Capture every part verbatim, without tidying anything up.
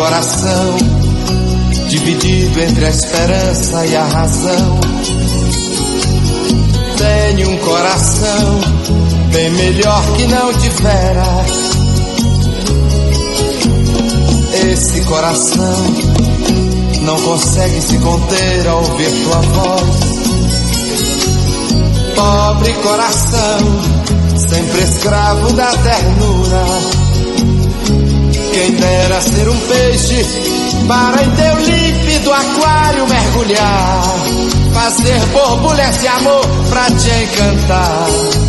coração dividido entre a esperança e a razão. Tenho um coração bem melhor que não tivera. Esse coração não consegue se conter ao ouvir tua voz. Pobre coração, sempre escravo da ternura. Quem dera ser um peixe para em teu límpido aquário mergulhar, fazer borbulhas de amor pra te encantar,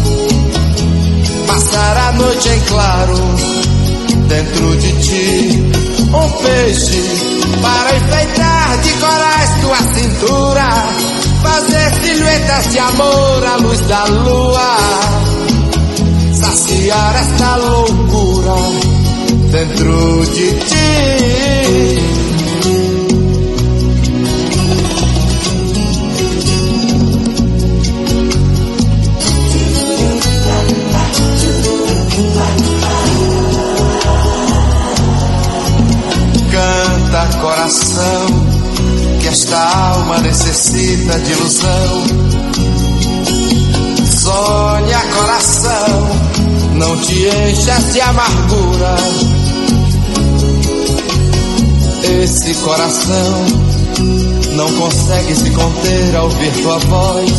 passar a noite em claro dentro de ti. Um peixe para enfeitar de corais tua cintura, fazer silhuetas de amor à luz da lua, saciar esta loucura dentro de ti. Canta, coração, que esta alma necessita de ilusão. Sonha, coração, não te enchas de amargura. Esse coração não consegue se conter ao ouvir tua voz.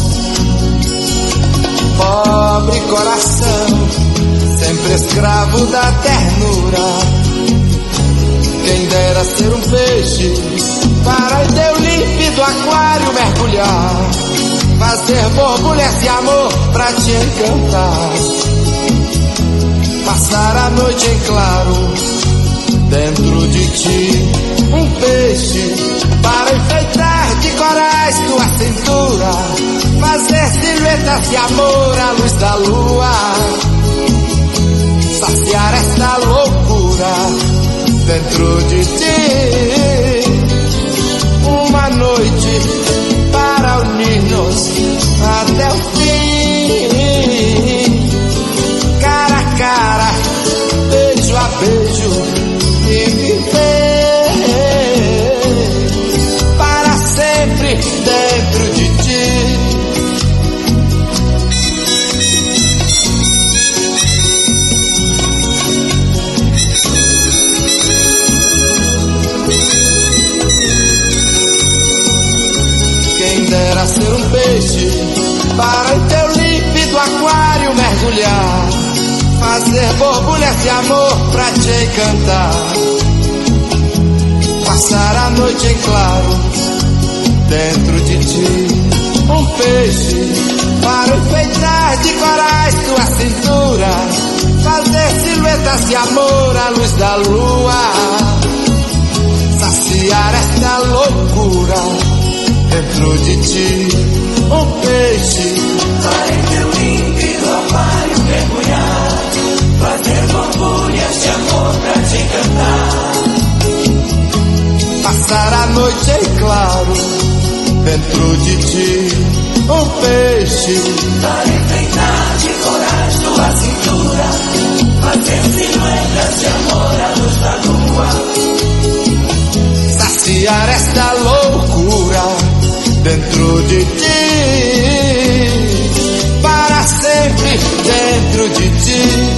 Pobre coração, sempre escravo da ternura. Quem dera ser um peixe para em teu límpido aquário mergulhar, fazer borbulhas de amor pra te encantar, passar a noite em claro dentro de ti. Um peixe para enfeitar de corais tua cintura, fazer silhuetas de amor à luz da lua, saciar esta loucura dentro de ti. Uma noite para unir-nos até o fim, cara a cara, beijo a beijo, e viver para sempre dentro de ti. Quem dera ser um peixe para em teu límpido aquário mergulhar, fazer borbulhas de amor pra te encantar, passar a noite em claro dentro de ti. Um peixe para enfeitar de corais tua cintura, fazer silhuetas de amor à luz da lua, saciar esta loucura dentro de ti. Um peixe para em teu límpido aquário mergulhar, fazer borbulhas de amor pra te encantar, passar a noite em claro dentro de ti. Um peixe para enfeitar de corais tua cintura, fazer silhuetas de amor à luz da lua, saciar esta loucura dentro de ti, para sempre dentro de ti.